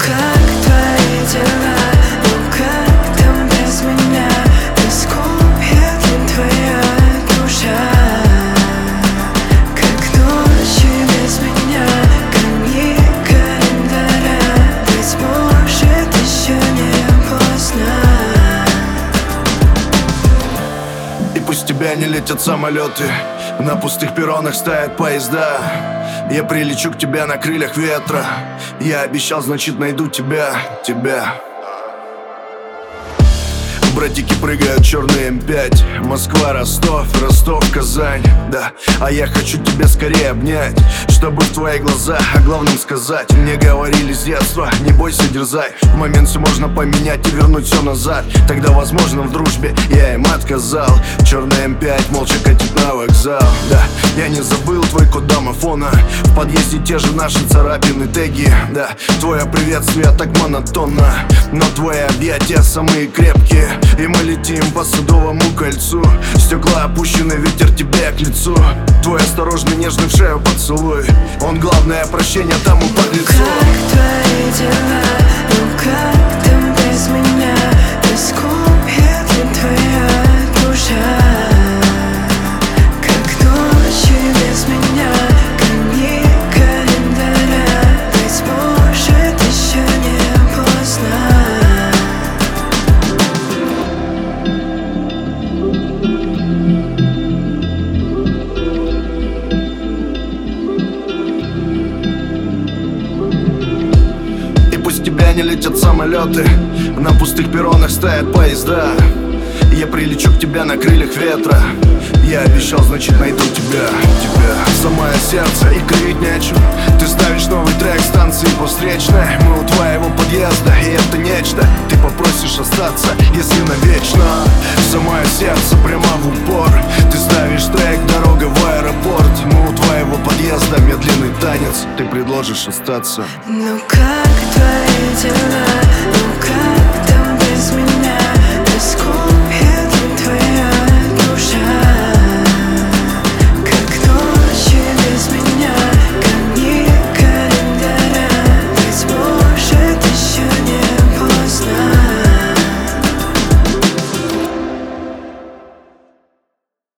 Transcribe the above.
как твои дела? Ну как там без меня? Тоскует ли твоя душа? Как ночи без меня, камни календаря. Быть может, еще не поздно. И пусть тебя не летят самолеты, на пустых перронах стоят поезда. Я прилечу к тебе на крыльях ветра. Я обещал, значит найду тебя. Братики прыгают черный М5. Москва, Ростов, Ростов, Казань. Да, а я хочу тебя скорее обнять, чтобы в твои глаза о главном сказать. Мне говорили с детства, не бойся, дерзай. В момент все можно поменять и вернуть все назад. Тогда, возможно, в дружбе я им отказал. Черный М5 молча катит на вокзал. Да, я не забыл твой код домофона. В подъезде те же наши царапины, теги. Да, твое приветствие так монотонно, но твои объятия самые крепкие. И мы летим по Садовому кольцу. Стекла опущены, ветер тебе к лицу. Твой осторожный, нежный в шею поцелуй, он главное прощение тому подлецу. Как твои дела? Ну как там без меня? Тоскует ли твоя душа? Как ночи без меня, камни календаря. Быть может, еще не поздно. Не летят самолеты, на пустых перронах стоят поезда. Я прилечу к тебе на крыльях ветра. Я обещал, значит найду тебя. В самое сердце и кривить нечем. Ты ставишь новый трек станции по встречной. Мы у твоего подъезда, и это нечто. Ты попросишь остаться, если навечно. В самое сердце, прямо в упор. Ты ставишь трек «Дорога в аэропорт». Мы у твоего подъезда, медленный танец. Ты предложишь остаться. Ну как твои дела? Ну как там без меня? Тоскует